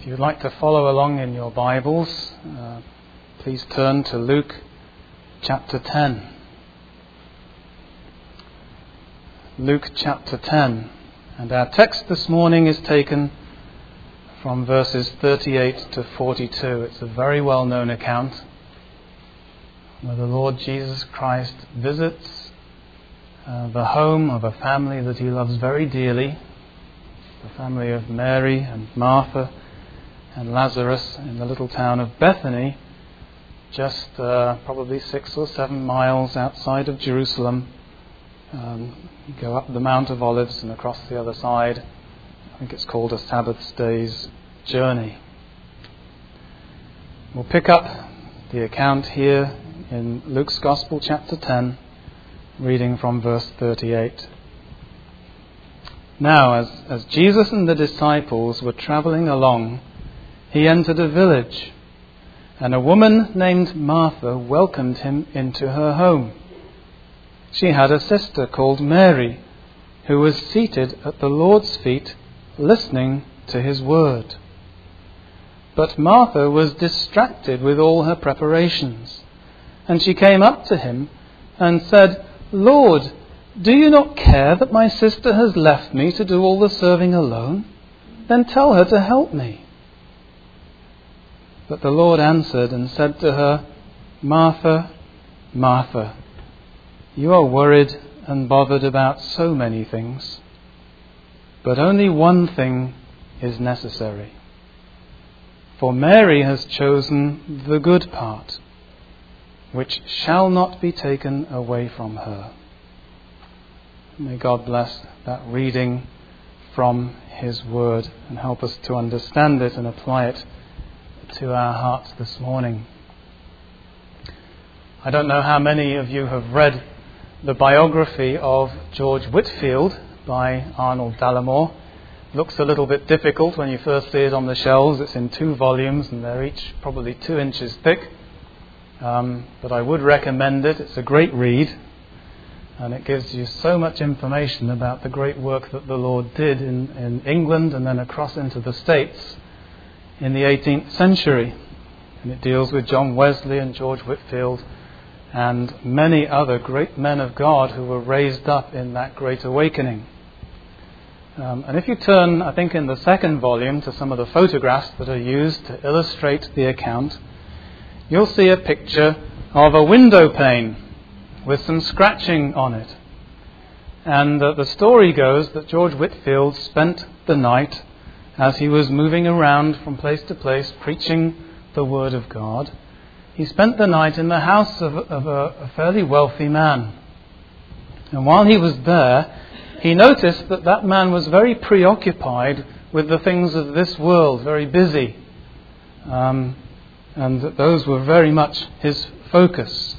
If you'd like to follow along in your Bibles, please turn to Luke chapter 10. Luke chapter 10. And our text this morning is taken from verses 38 to 42. It's a very well-known account where the Lord Jesus Christ visits the home of a family that he loves very dearly, the family of Mary and Martha and Lazarus in the little town of Bethany, just probably 6 or 7 miles outside of Jerusalem. You go up the Mount of Olives and across the other side. I think it's called a Sabbath day's journey. We'll pick up the account here in Luke's Gospel, chapter 10, reading from verse 38. Now, as Jesus and the disciples were travelling along, he entered a village, and a woman named Martha welcomed him into her home. She had a sister called Mary, who was seated at the Lord's feet, listening to his word. But Martha was distracted with all her preparations, and she came up to him and said, "Lord, do you not care that my sister has left me to do all the serving alone? Then tell her to help me." But the Lord answered and said to her, "Martha, Martha, you are worried and bothered about so many things, but only one thing is necessary. For Mary has chosen the good part, which shall not be taken away from her." May God bless that reading from his word and help us to understand it and apply it to our hearts this morning. I don't know how many of you have read the biography of George Whitefield by Arnold Dallimore. It looks a little bit difficult when you first see it on the shelves. It's in 2 volumes and they're each probably 2 inches thick. But I would recommend it. It's a great read, and it gives you so much information about the great work that the Lord did in England and then across into the States in the 18th century. And it deals with John Wesley and George Whitefield and many other great men of God who were raised up in that great awakening. And if you turn, I think in the 2nd volume, to some of the photographs that are used to illustrate the account, you'll see a picture of a window pane with some scratching on it. And the story goes that George Whitefield spent the night, as he was moving around from place to place preaching the Word of God, he spent the night in the house of a fairly wealthy man. And while he was there, he noticed that that man was very preoccupied with the things of this world, very busy. And that those were very much his focus.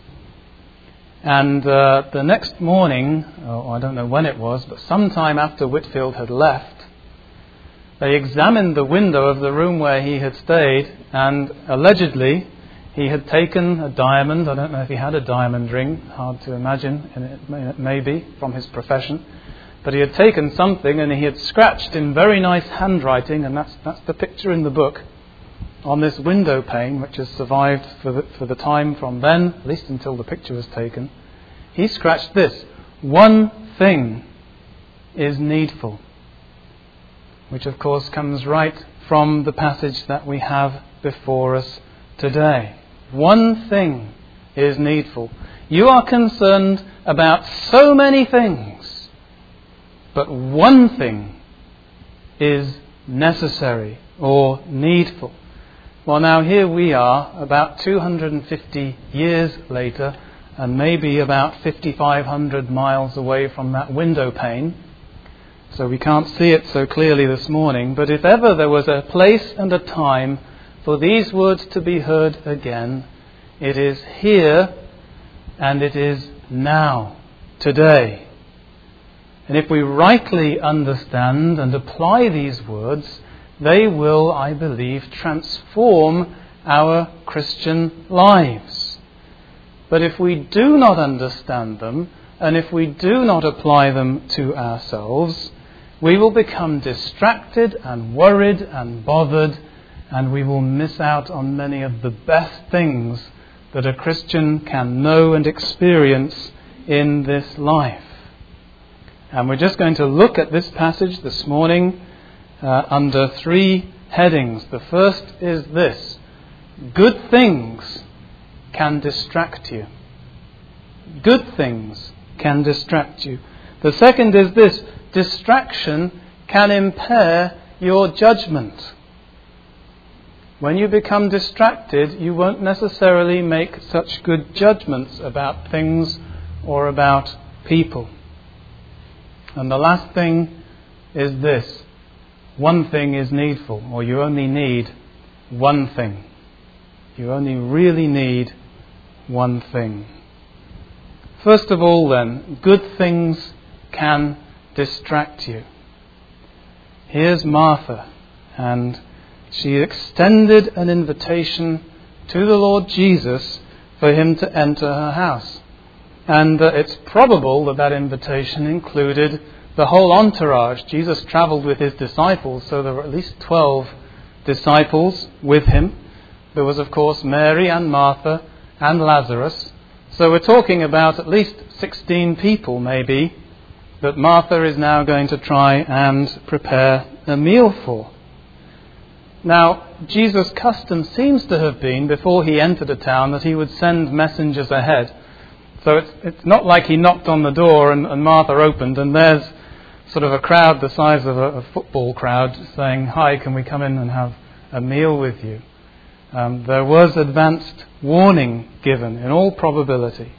And the next morning, I don't know when it was, but sometime after Whitefield had left, they examined the window of the room where he had stayed, and allegedly he had taken a diamond. I don't know if he had a diamond ring, hard to imagine, and it may be from his profession. But he had taken something and he had scratched in very nice handwriting, and that's the picture in the book, on this window pane, which has survived for the time from then, at least until the picture was taken. He scratched this: "One thing is needful," which of course comes right from the passage that we have before us today. One thing is needful. You are concerned about so many things, but one thing is necessary or needful. Well, now here we are, about 250 years later, and maybe about 5,500 miles away from that window pane. So we can't see it so clearly this morning, but if ever there was a place and a time for these words to be heard again, it is here and it is now, today. And if we rightly understand and apply these words, they will, I believe, transform our Christian lives. But if we do not understand them, and if we do not apply them to ourselves, we will become distracted and worried and bothered, and we will miss out on many of the best things that a Christian can know and experience in this life. And we're just going to look at this passage this morning under 3 headings. The first is this: good things can distract you. Good things can distract you. The second is this: distraction can impair your judgment. When you become distracted, you won't necessarily make such good judgments about things or about people. And the last thing is this: one thing is needful, or you only need one thing. You only really need one thing. First of all then, good things can distract you. Here's Martha, and she extended an invitation to the Lord Jesus for him to enter her house. And it's probable that that invitation included the whole entourage. Jesus travelled with his disciples, so there were at least 12 disciples with him. There was, of course, Mary and Martha and Lazarus. So we're talking about at least 16 people, maybe, that Martha is now going to try and prepare a meal for. Now, Jesus' custom seems to have been, before he entered a town, that he would send messengers ahead. So it's not like he knocked on the door and Martha opened and there's sort of a crowd the size of a football crowd saying, "Hi, can we come in and have a meal with you?" There was advanced warning given in all probability.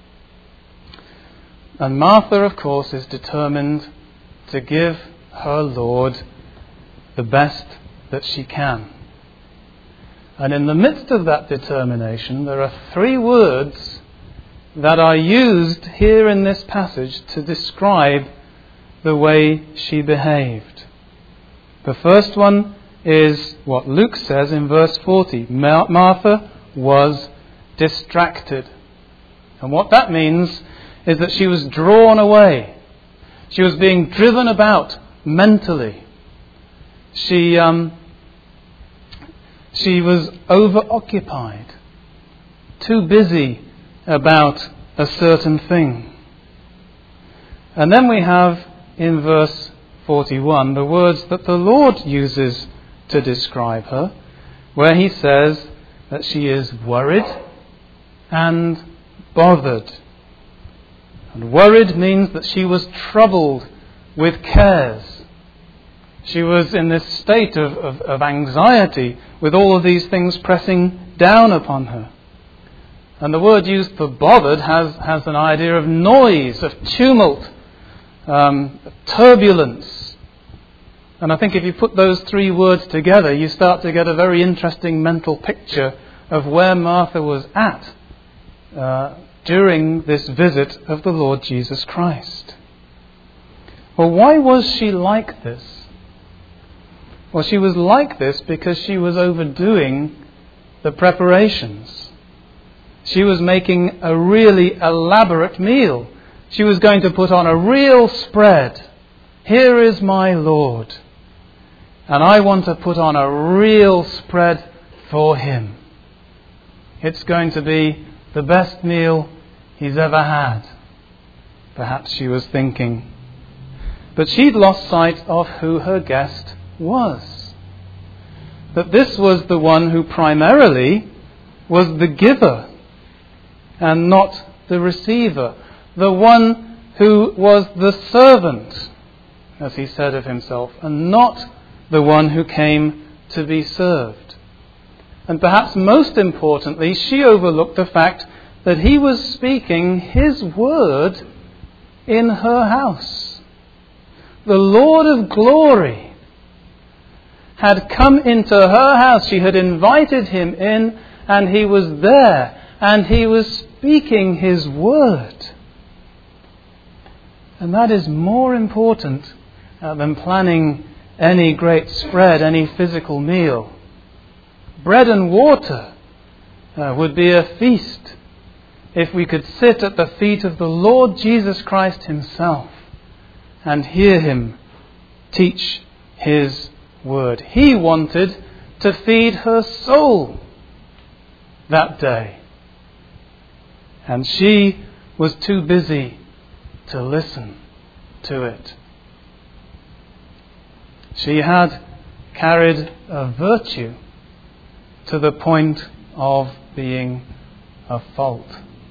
And Martha, of course, is determined to give her Lord the best that she can. And in the midst of that determination, there are 3 words that are used here in this passage to describe the way she behaved. The first one is what Luke says in verse 40. Martha was distracted. And what that means is that she was drawn away. She was being driven about mentally. She was overoccupied, too busy about a certain thing. And then we have in verse 41 the words that the Lord uses to describe her, where he says that she is worried and bothered. And worried means that she was troubled with cares. She was in this state of anxiety with all of these things pressing down upon her. And the word used for bothered has an idea of noise, of tumult, turbulence. And I think if you put those 3 words together, you start to get a very interesting mental picture of where Martha was at during this visit of the Lord Jesus Christ. Well, why was she like this? Well, she was like this because she was overdoing the preparations. She was making a really elaborate meal. She was going to put on a real spread. Here is my Lord, and I want to put on a real spread for him. It's going to be the best meal he's ever had. Perhaps she was thinking. But she'd lost sight of who her guest was. That this was the one who primarily was the giver and not the receiver. The one who was the servant, as he said of himself, and not the one who came to be served. And perhaps most importantly, she overlooked the fact that he was speaking his word in her house. The Lord of glory had come into her house. She had invited him in, and he was there, and he was speaking his word. And that is more important than planning any great spread, any physical meal. Bread and water would be a feast if we could sit at the feet of the Lord Jesus Christ himself and hear him teach his word. He wanted to feed her soul that day. And she was too busy to listen to it. She had carried a virtue to the point of being a fault.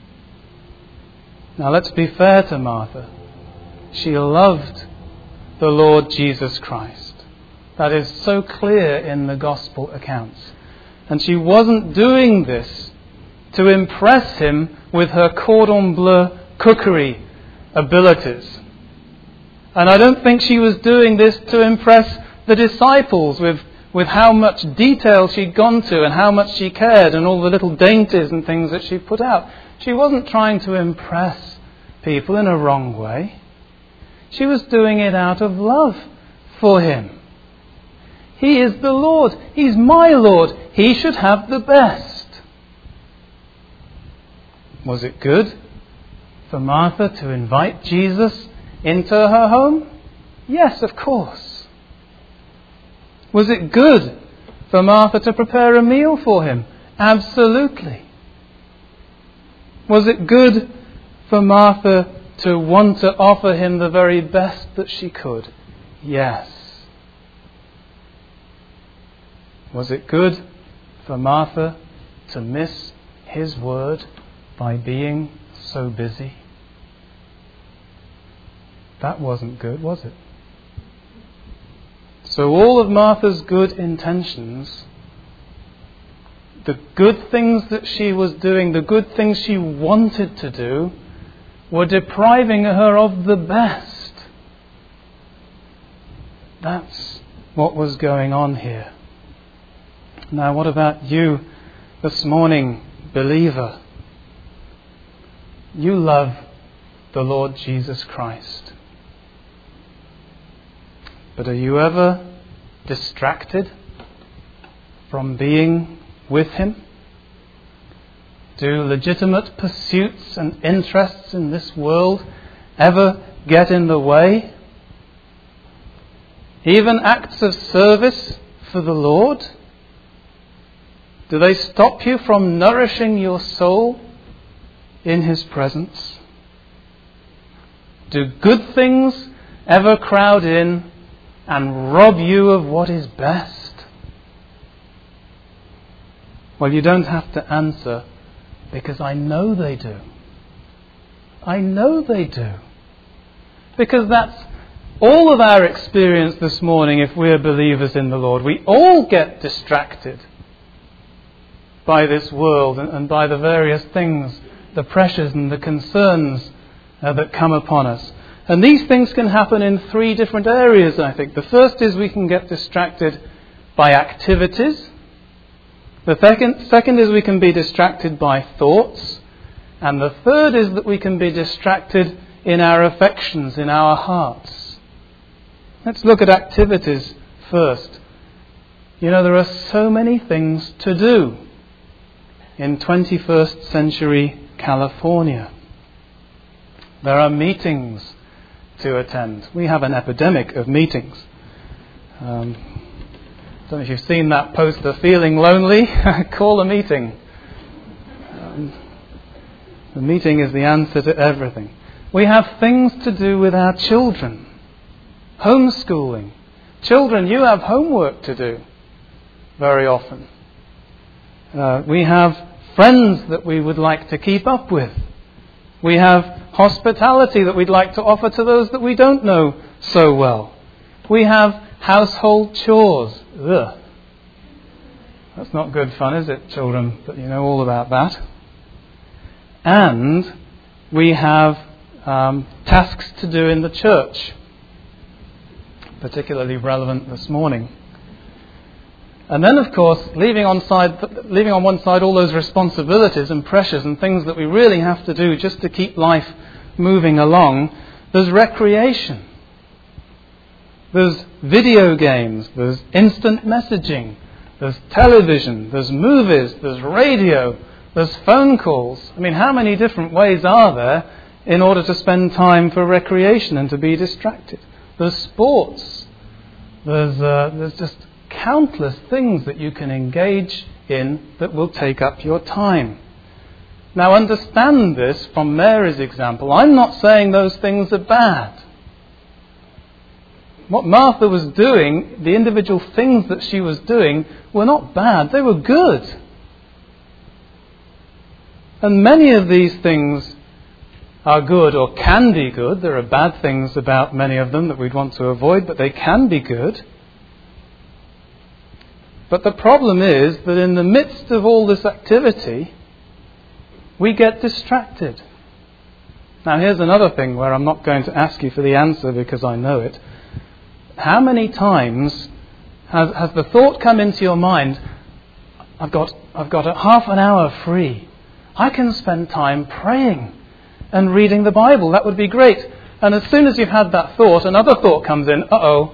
Now let's be fair to Martha. She loved the Lord Jesus Christ. That is so clear in the gospel accounts. And she wasn't doing this to impress him with her cordon bleu cookery abilities. And I don't think she was doing this to impress the disciples with how much detail she'd gone to and how much she cared and all the little dainties and things that she put out. She wasn't trying to impress people in a wrong way. She was doing it out of love for him. He is the Lord. He's my Lord. He should have the best. Was it good for Martha to invite Jesus into her home? Yes, of course. Was it good for Martha to prepare a meal for him? Absolutely. Was it good for Martha to want to offer him the very best that she could? Yes. Was it good for Martha to miss his word by being so busy? That wasn't good, was it? So all of Martha's good intentions, the good things that she was doing, the good things she wanted to do, were depriving her of the best. That's what was going on here. Now, what about you this morning, believer? You love the Lord Jesus Christ. But are you ever distracted from being with him? Do legitimate pursuits and interests in this world ever get in the way? Even acts of service for the Lord? Do they stop you from nourishing your soul in his presence? Do good things ever crowd in and rob you of what is best? Well, you don't have to answer, because I know they do. I know they do. Because that's all of our experience this morning if we're believers in the Lord. We all get distracted by this world and by the various things, the pressures and the concerns that come upon us. And these things can happen in three different areas, I think. The first is we can get distracted by activities. The second is we can be distracted by thoughts. And the third is that we can be distracted in our affections, in our hearts. Let's look at activities first. You know, there are so many things to do in 21st century California. There are meetings to attend. We have an epidemic of meetings. I don't know if you've seen that poster, feeling lonely? Call a meeting. The meeting is the answer to everything. We have things to do with our children. Homeschooling. Children, you have homework to do very often. We have friends that we would like to keep up with. We have hospitality that we'd like to offer to those that we don't know so well. We have household chores. Ugh. That's not good fun, is it, children? But you know all about that. And we have tasks to do in the church, particularly relevant this morning. And then, of course, leaving on one side all those responsibilities and pressures and things that we really have to do just to keep life moving along, there's recreation. There's video games, there's instant messaging, there's television, there's movies, there's radio, there's phone calls. I mean, how many different ways are there in order to spend time for recreation and to be distracted? There's sports. There's just countless things that you can engage in that will take up your time. Now understand this from Mary's example. I'm not saying those things are bad. What Martha was doing, the individual things that she was doing, were not bad, they were good. And many of these things are good or can be good. There are bad things about many of them that we'd want to avoid, but they can be good. But the problem is that in the midst of all this activity, we get distracted. Now here's another thing where I'm not going to ask you for the answer because I know it. How many times has the thought come into your mind, I've got a half an hour free. I can spend time praying and reading the Bible. That would be great. And as soon as you've had that thought, another thought comes in.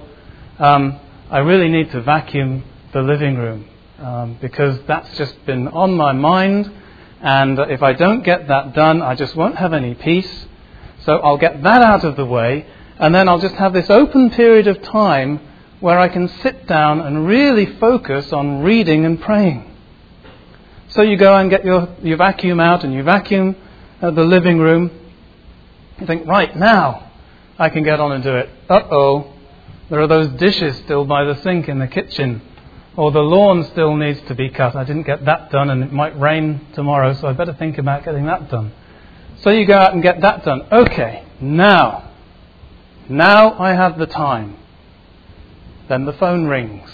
I really need to vacuum the living room because that's just been on my mind. And if I don't get that done, I just won't have any peace. So I'll get that out of the way. And then I'll just have this open period of time where I can sit down and really focus on reading and praying. So you go and get your vacuum out and you vacuum the living room. You think, right, now I can get on and do it. There are those dishes still by the sink in the kitchen. Or the lawn still needs to be cut. I didn't get that done and it might rain tomorrow, so I better think about getting that done. So you go out and get that done. Okay, now I have the time. Then the phone rings.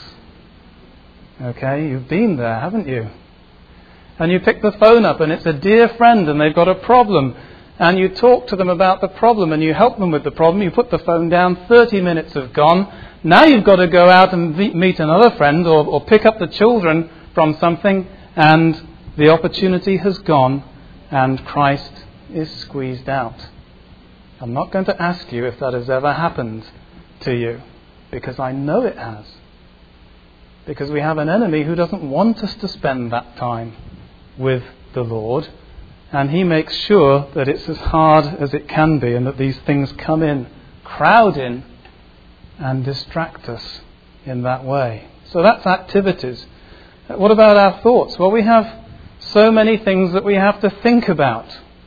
Okay, you've been there, haven't you? And you pick the phone up and it's a dear friend and they've got a problem. And you talk to them about the problem and you help them with the problem. You put the phone down, 30 minutes have gone. Now you've got to go out and meet another friend or pick up the children from something, and the opportunity has gone and Christ is squeezed out. I'm not going to ask you if that has ever happened to you, because I know it has. Because we have an enemy who doesn't want us to spend that time with the Lord, and he makes sure that it's as hard as it can be and that these things come in, crowd in, and distract us in that way. So that's activities. What about our thoughts? Well, we have so many things that we have to think about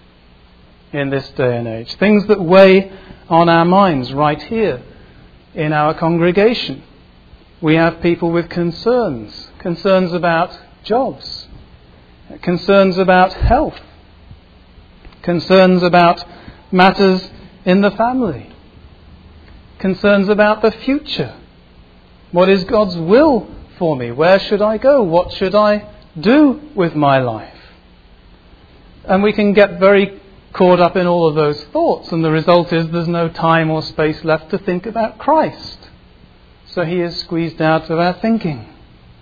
in this day and age. Things that weigh on our minds right here in our congregation. We have people with concerns about jobs, concerns about health, concerns about matters in the family, concerns about the future. What is God's will for me? Where should I go? What should I do with my life? And we can get very caught up in all of those thoughts, and the result is there's no time or space left to think about Christ. So he is squeezed out of our thinking.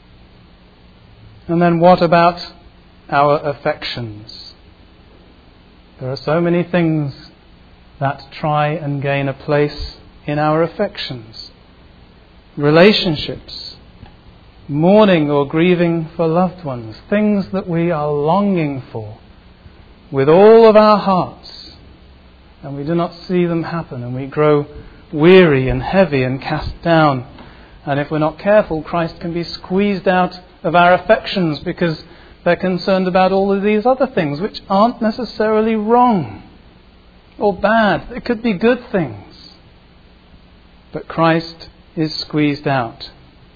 And then what about our affections? There are so many things that try and gain a place in our affections. Relationships, mourning or grieving for loved ones, things that we are longing for with all of our hearts, and we do not see them happen, and we grow weary and heavy and cast down. And if we're not careful, Christ can be squeezed out of our affections because they're concerned about all of these other things which aren't necessarily wrong or bad. It could be good things. But Christ is squeezed out.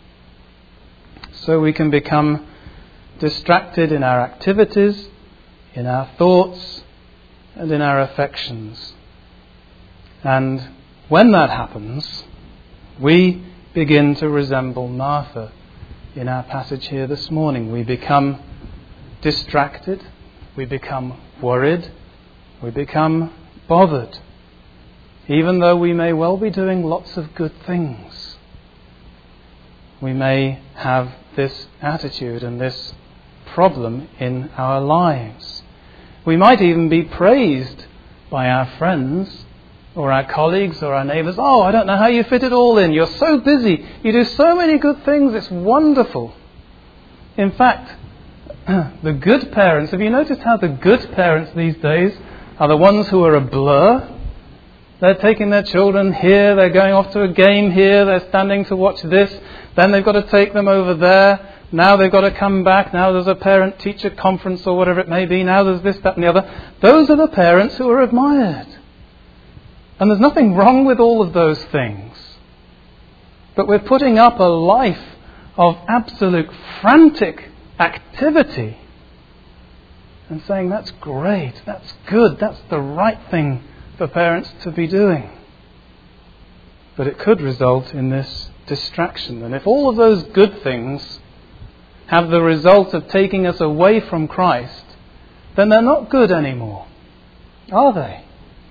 So we can become distracted in our activities, in our thoughts, and in our affections. And when that happens, we begin to resemble Martha in our passage here this morning. We become distracted, we become worried, we become bothered, even though we may well be doing lots of good things. We may have this attitude and this problem in our lives. We might even be praised by our friends or our colleagues or our neighbours. Oh, I don't know how you fit it all in. You're so busy. You do so many good things. It's wonderful. In fact, the good parents, have you noticed how the good parents these days are the ones who are a blur? They're taking their children here, they're going off to a game here, they're standing to watch this, Then they've got to take them over there. Now they've got to come back. Now there's a parent-teacher conference or whatever it may be. Now there's this, that and the other. Those are the parents who are admired. And there's nothing wrong with all of those things. But we're putting up a life of absolute frantic activity and saying that's great, that's good, that's the right thing for parents to be doing. But it could result in this distraction. And if all of those good things have the result of taking us away from Christ, then they're not good anymore, are they?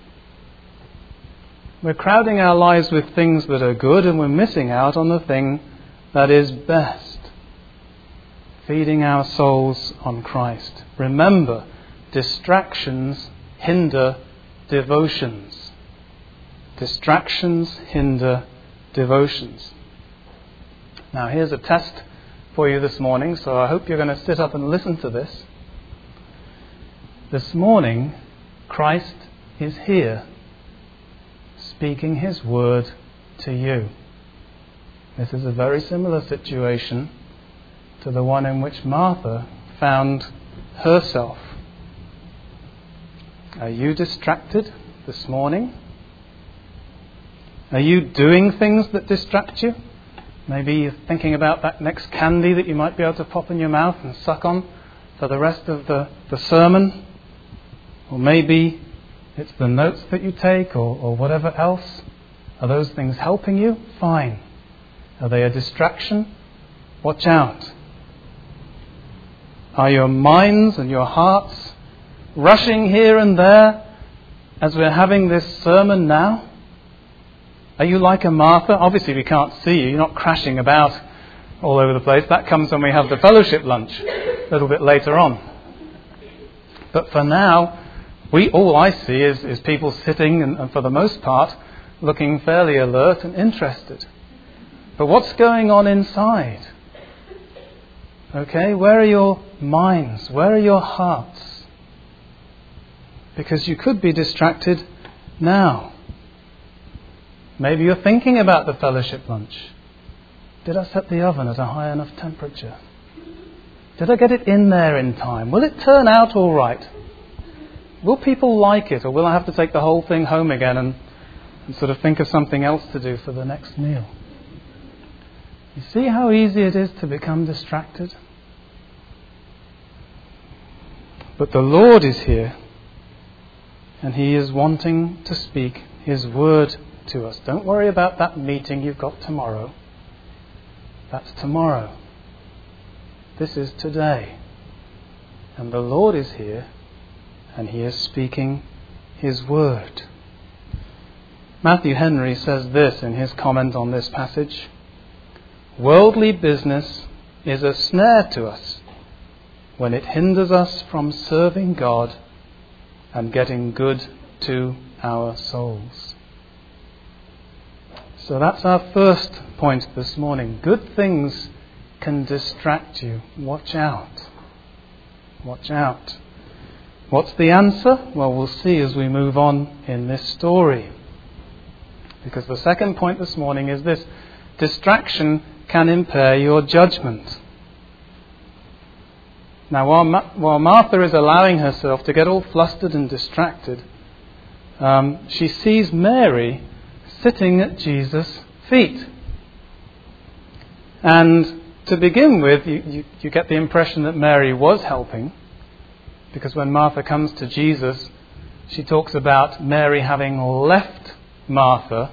We're crowding our lives with things that are good and we're missing out on the thing that is best. Feeding our souls on Christ. Remember, distractions hinder devotions. Distractions hinder devotions. Now here's a test for you this morning, so I hope you're going to sit up and listen to this. This morning, Christ is here, speaking His word to you. This is a very similar situation to the one in which Martha found herself. Are you distracted this morning? Are you doing things that distract you? Maybe you're thinking about that next candy that you might be able to pop in your mouth and suck on for the rest of the sermon. Or maybe it's the notes that you take or whatever else. Are those things helping you? Fine. Are they a distraction? Watch out. Are your minds and your hearts rushing here and there as we're having this sermon now? Are you like a Martha? Obviously we can't see you. You're not crashing about all over the place. That comes when we have the fellowship lunch a little bit later on. But for now, all I see is people sitting and for the most part looking fairly alert and interested. But what's going on inside? Okay, where are your minds? Where are your hearts? Because you could be distracted now. Maybe you're thinking about the fellowship lunch. Did I set the oven at a high enough temperature? Did I get it in there in time? Will it turn out all right? Will people like it, or will I have to take the whole thing home again and sort of think of something else to do for the next meal? You see how easy it is to become distracted? But the Lord is here, and He is wanting to speak His word to us. Don't worry about that meeting you've got tomorrow. That's tomorrow. This is today. And the Lord is here, and He is speaking His word. Matthew Henry says this in his comment on this passage: worldly business is a snare to us when it hinders us from serving God and getting good to our souls. So that's our first point this morning. Good things can distract you. Watch out. Watch out. What's the answer? Well, we'll see as we move on in this story. Because the second point this morning is this: distraction can impair your judgment. Now, while Martha is allowing herself to get all flustered and distracted, she sees Mary sitting at Jesus' feet. And to begin with, you get the impression that Mary was helping, because when Martha comes to Jesus, she talks about Mary having left Martha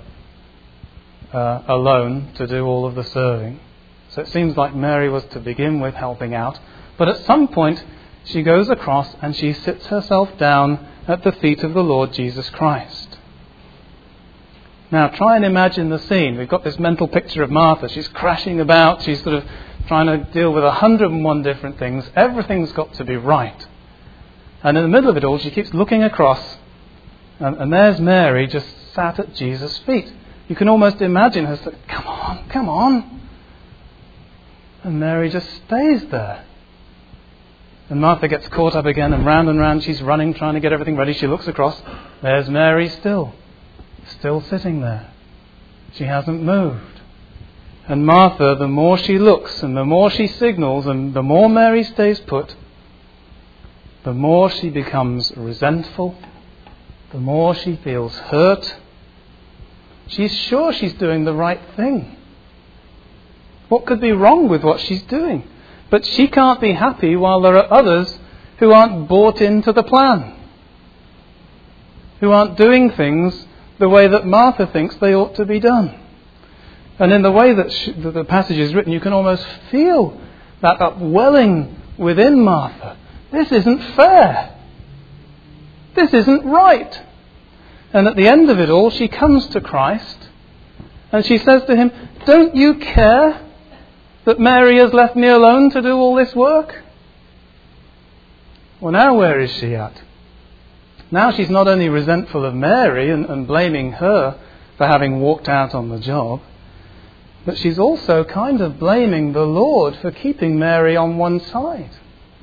alone to do all of the serving. So it seems like Mary was to begin with helping out. But at some point, she goes across and she sits herself down at the feet of the Lord Jesus Christ. Now, try and imagine the scene. We've got this mental picture of Martha. She's crashing about. She's sort of trying to deal with 101 different things. Everything's got to be right. And in the middle of it all, she keeps looking across. And there's Mary just sat at Jesus' feet. You can almost imagine her saying, "Come on, come on." And Mary just stays there. And Martha gets caught up again, and round she's running, trying to get everything ready. She looks across. There's Mary still sitting there. She hasn't moved. And Martha, the more she looks and the more she signals and the more Mary stays put, the more she becomes resentful, the more she feels hurt. She's sure she's doing the right thing. What could be wrong with what she's doing? But she can't be happy while there are others who aren't bought into the plan, who aren't doing things the way that Martha thinks they ought to be done. And in the way that the passage is written, you can almost feel that upwelling within Martha. This isn't fair. This isn't right. And at the end of it all, she comes to Christ and she says to him, "Don't you care that Mary has left me alone to do all this work?" Well, now where is she at? Now she's not only resentful of Mary and blaming her for having walked out on the job, but she's also kind of blaming the Lord for keeping Mary on one side.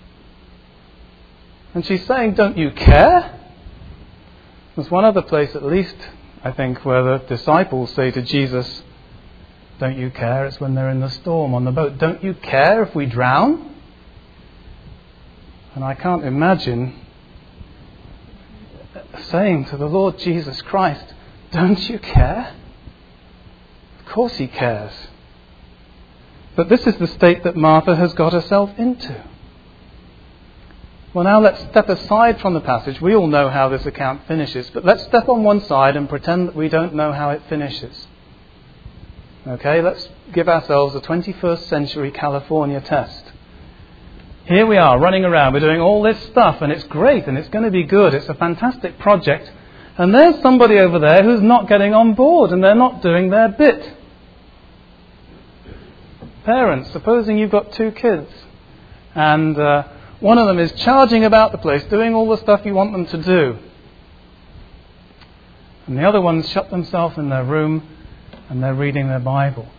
And she's saying, "Don't you care?" There's one other place at least, I think, where the disciples say to Jesus, "Don't you care?" It's when they're in the storm on the boat. "Don't you care if we drown?" And I can't imagine saying to the Lord Jesus Christ, "Don't you care?" Of course he cares. But this is the state that Martha has got herself into. Well, now let's step aside from the passage. We all know how this account finishes, but let's step on one side and pretend that we don't know how it finishes. Okay, let's give ourselves a 21st century California test. Here we are running around, we're doing all this stuff and it's great and it's going to be good, it's a fantastic project, and there's somebody over there who's not getting on board and they're not doing their bit. Parents, supposing you've got 2 kids and one of them is charging about the place, doing all the stuff you want them to do, and the other one's shut themselves in their room and they're reading their Bible.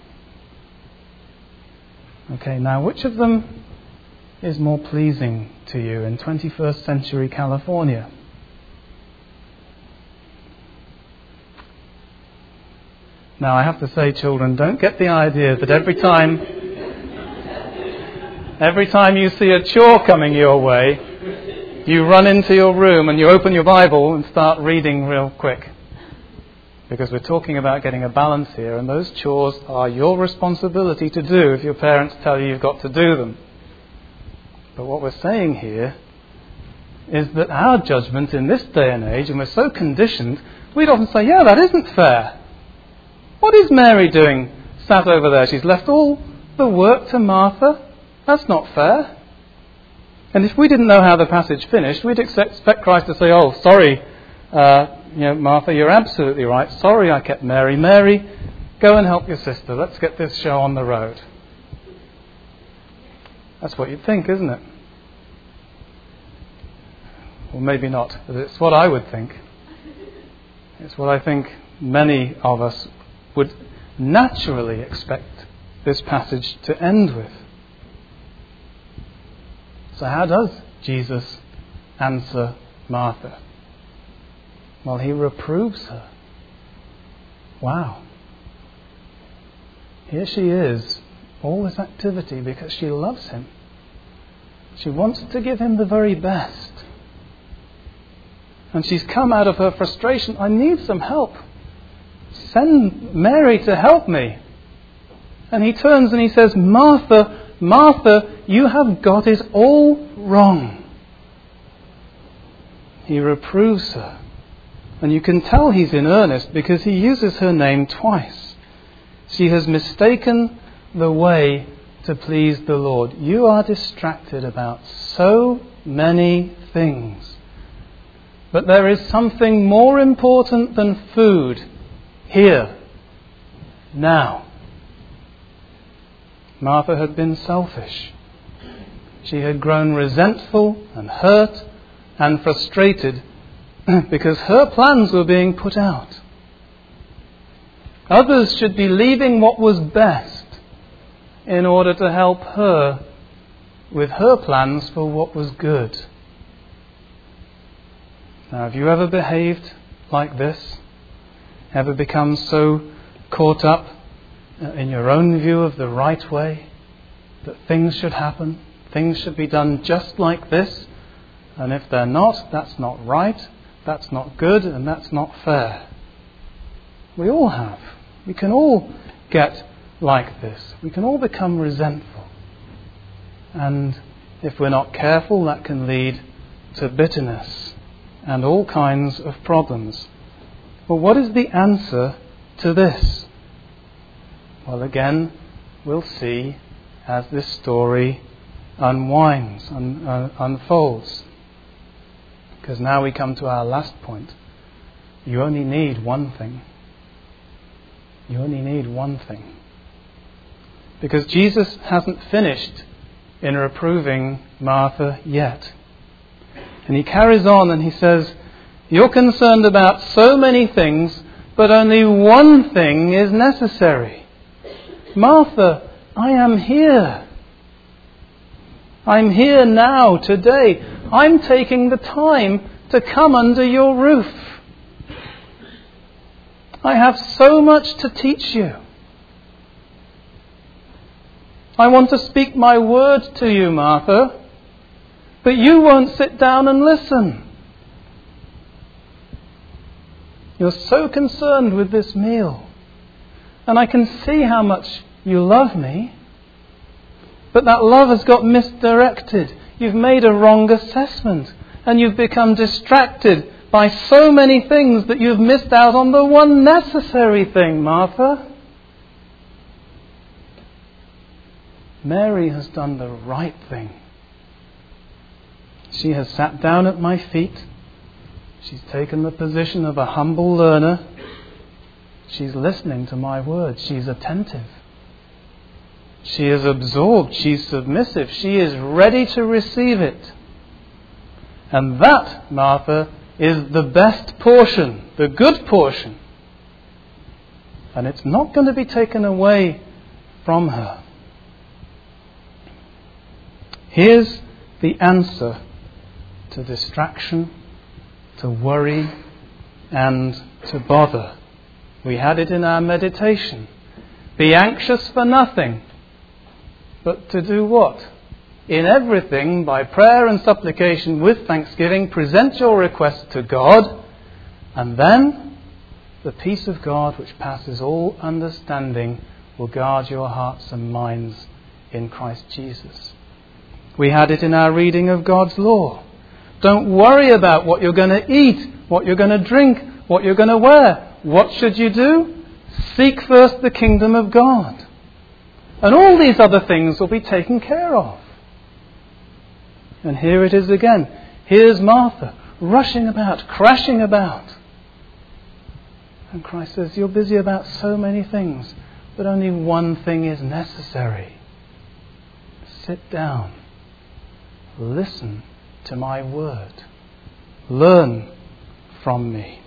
Okay, now which of them is more pleasing to you in 21st century California? Now I have to say, children, don't get the idea that every time you see a chore coming your way, you run into your room and you open your Bible and start reading real quick. Because we're talking about getting a balance here, and those chores are your responsibility to do if your parents tell you you've got to do them. But what we're saying here is that our judgment in this day and age, and we're so conditioned, we'd often say, "Yeah, that isn't fair. What is Mary doing sat over there? She's left all the work to Martha. That's not fair." And if we didn't know how the passage finished, we'd expect Christ to say, "Oh, sorry, Martha, you're absolutely right. Sorry I kept Mary. Mary, go and help your sister. Let's get this show on the road." That's what you'd think, isn't it? Well, maybe not, but it's what I would think. It's what I think many of us would naturally expect this passage to end with. So how does Jesus answer Martha? Well, he reproves her. Wow. Here she is, all this activity because she loves him. She wants to give him the very best. And she's come out of her frustration. "I need some help. Send Mary to help me." And he turns and he says, "Martha, Martha, you have got it all wrong." He reproves her. And you can tell he's in earnest because he uses her name twice. She has mistaken the way to please the Lord. You are distracted about so many things. But there is something more important than food here, now. Martha had been selfish. She had grown resentful and hurt and frustrated because her plans were being put out. Others should be leaving what was best in order to help her with her plans for what was good. Now, have you ever behaved like this? Ever become so caught up in your own view of the right way, that things should happen, things should be done just like this, and if they're not, that's not right, that's not good, and that's not fair. We all have. We can all get like this. We can all become resentful. And if we're not careful, that can lead to bitterness and all kinds of problems. But what is the answer to this? Well, again, we'll see as this story unwinds, unfolds. Because now we come to our last point. You only need one thing. You only need one thing. Because Jesus hasn't finished in reproving Martha yet. And he carries on and he says, you're concerned about so many things, but only one thing is necessary. Martha, I am here. I'm here now, today. I'm taking the time to come under your roof. I have so much to teach you. I want to speak my word to you, Martha, but you won't sit down and listen. You're so concerned with this meal, and I can see how much you love me, but that love has got misdirected. You've made a wrong assessment, and you've become distracted by so many things that you've missed out on the one necessary thing, Martha. Mary has done the right thing. She has sat down at my feet. She's taken the position of a humble learner. She's listening to my words. She's attentive. She is absorbed. She's submissive. She is ready to receive it. And that, Martha, is the best portion, the good portion. And it's not going to be taken away from her. Here's the answer to distraction, to worry, and to bother. We had it in our meditation. Be anxious for nothing, but to do what? In everything, by prayer and supplication with thanksgiving, present your requests to God, and then the peace of God, which passes all understanding, will guard your hearts and minds in Christ Jesus. We had it in our reading of God's law. Don't worry about what you're going to eat, what you're going to drink, what you're going to wear. What should you do? Seek first the kingdom of God. And all these other things will be taken care of. And here it is again. Here's Martha, rushing about, crashing about. And Christ says, you're busy about so many things, but only one thing is necessary. Sit down. Listen to my word. Learn from me.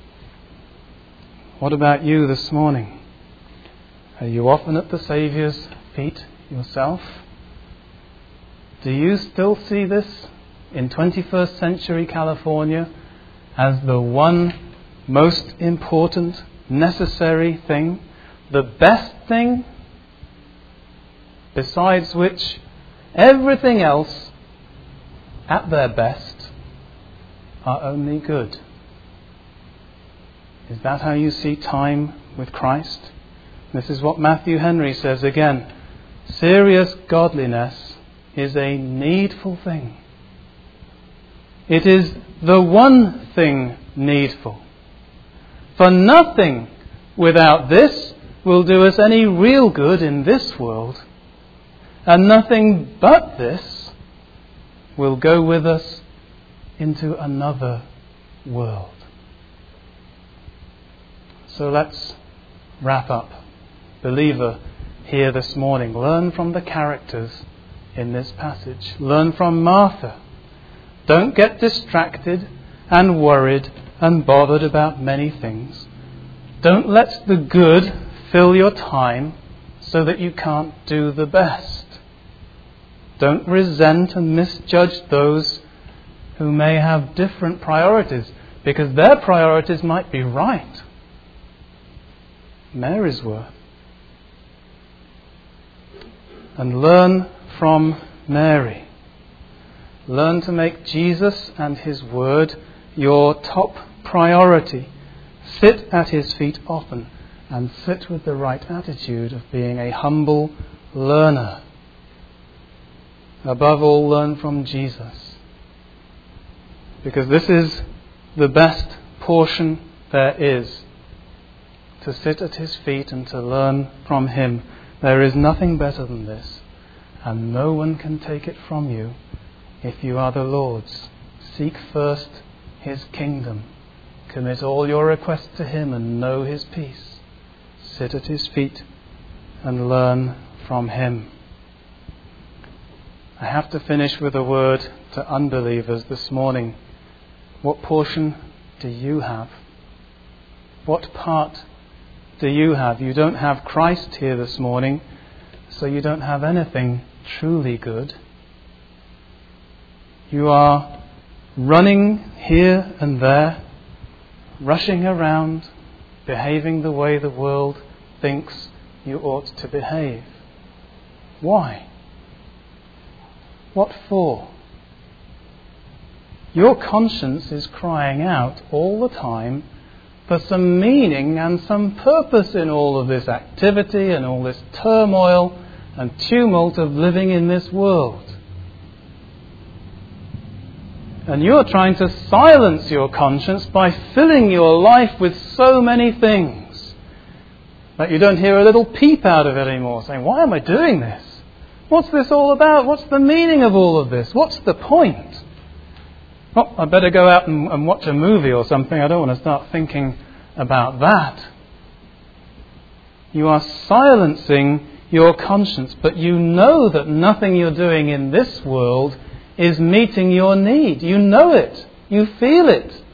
What about you this morning? Are you often at the Saviour's feet yourself? Do you still see this in 21st century California as the one most important, necessary thing, the best thing, besides which everything else at their best are only good? Is that how you see time with Christ? This is what Matthew Henry says again. Serious godliness is a needful thing. It is the one thing needful. For nothing without this will do us any real good in this world, and nothing but this will go with us into another world. So let's wrap up. Believer, here this morning, learn from the characters in this passage. Learn from Martha. Don't get distracted and worried and bothered about many things. Don't let the good fill your time so that you can't do the best. Don't resent and misjudge those who may have different priorities, because their priorities might be right. Mary's were. and learn from Mary. Learn to make Jesus and his word your top priority. Sit at his feet often and sit with the right attitude of being a humble learner. Above all, learn from Jesus. Because this is the best portion there is. To sit at his feet and to learn from him. There is nothing better than this. And no one can take it from you if you are the Lord's. Seek first his kingdom. Commit all your requests to him and know his peace. Sit at his feet and learn from him. I have to finish with a word to unbelievers this morning. What portion do you have? What part do you have? You don't have Christ here this morning, so you don't have anything truly good. You are running here and there, rushing around, behaving the way the world thinks you ought to behave. Why? What for? Your conscience is crying out all the time for some meaning and some purpose in all of this activity and all this turmoil and tumult of living in this world. And you're trying to silence your conscience by filling your life with so many things that you don't hear a little peep out of it anymore, saying, why am I doing this? What's this all about? What's the meaning of all of this? What's the point? Oh, I better go out and watch a movie or something. I don't want to start thinking about that. You are silencing your conscience, but you know that nothing you're doing in this world is meeting your need. You know it. You feel it.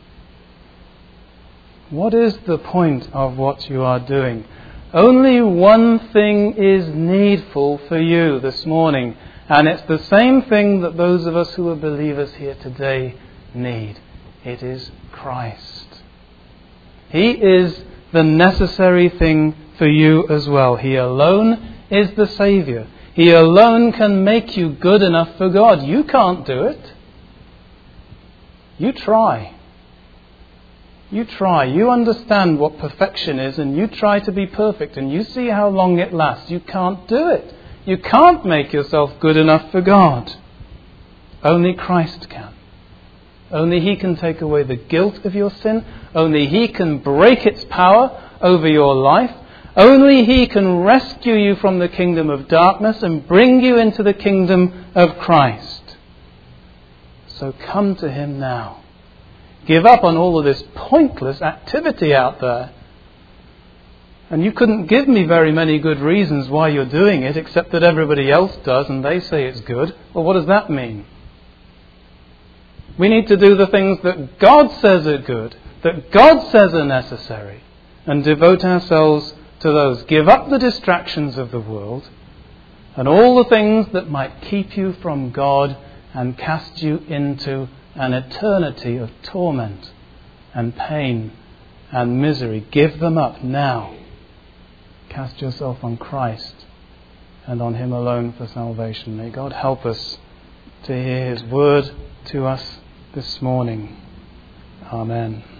What is the point of what you are doing? Only one thing is needful for you this morning, and it's the same thing that those of us who are believers here today need. It is Christ. He is the necessary thing for you as well. He alone is the Saviour. He alone can make you good enough for God. You can't do it. You try. You try. You understand what perfection is and you try to be perfect and you see how long it lasts. You can't do it. You can't make yourself good enough for God. Only Christ can. Only He can take away the guilt of your sin. Only He can break its power over your life. Only He can rescue you from the kingdom of darkness and bring you into the kingdom of Christ. So come to Him now. Give up on all of this pointless activity out there. And you couldn't give me very many good reasons why you're doing it, except that everybody else does and they say it's good. Well, what does that mean? We need to do the things that God says are good, that God says are necessary, and devote ourselves to those. Give up the distractions of the world and all the things that might keep you from God and cast you into an eternity of torment and pain and misery. Give them up now. Cast yourself on Christ and on Him alone for salvation. May God help us to hear His word to us this morning. Amen.